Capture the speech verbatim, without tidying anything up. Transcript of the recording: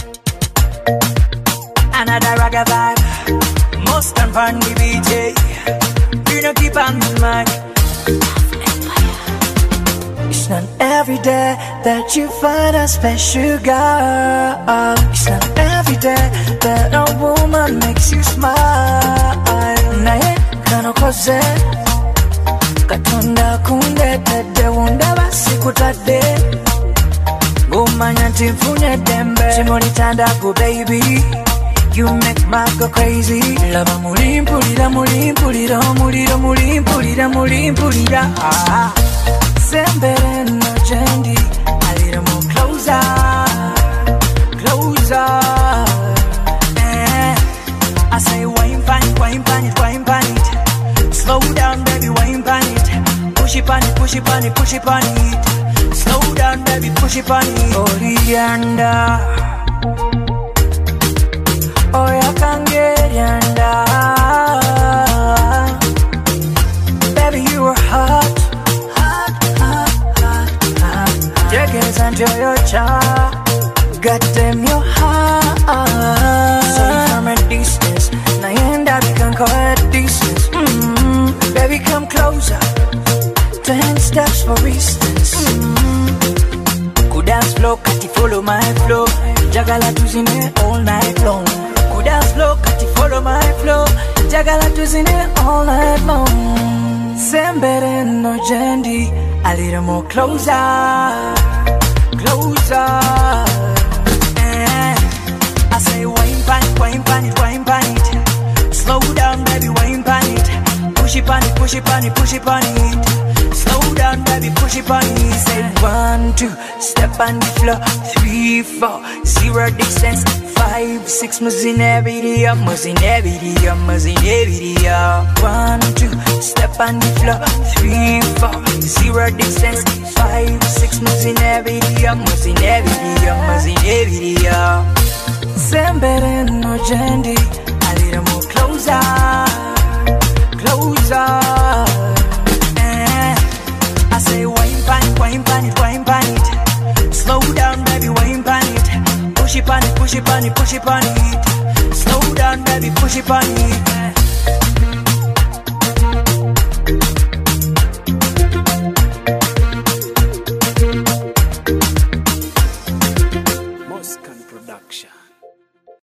Another ragga vibe, most and fun the B J. You know keep on the mic. It's not every day that you find a special girl. It's not every day that a woman makes you smile. Nae kano koze katonda kunde tede wunda basi kutade Gumanya tifune dembe Chimoni tanda go baby You make my go crazy Lava mulim pulida mulim pulida mulida mulim pulida mulim pulida ah. Sembere no jendi a little more closer Closer eh. I say wine pan it, wine pan it, wine pan it Slow down baby, wine pan it Push it pan it, push it pan it, push it pan it Slow down baby, push it pan it Orianda Oh ya can get yanda Baby you are hot Hot, hot, hot, hot Jaggers until your child Got them your heart So from a distance Now you end up you can call it distance mm-hmm. Baby come closer Ten steps for instance mm-hmm. Good dance flow, Kati follow my flow Jagala tuzine all night long Good dance flow, Kati follow my flow Jagala tuzine all night long Sembere no jendi A little more closer Closer eh. I say wine pan it, wine pan it, wine pan it Slow down baby, wine pan it Push it pan it, push it pan it, push it pan it Slow down baby, push it pan it Say one, two, step on the floor Three, four, zero distance Five, six, muzine video Muzine video, muzine video One, two, step on the floor Three, four, zero distance Five, six, muzine video Muzine video, muzine video Sembere no jendi A little more closer Closer eh. I say wine pan it, wine pan it, wine pan it Slow down baby, wine pan it Push it pan it, push it pan it, push it pan it Slow down baby, push it pan it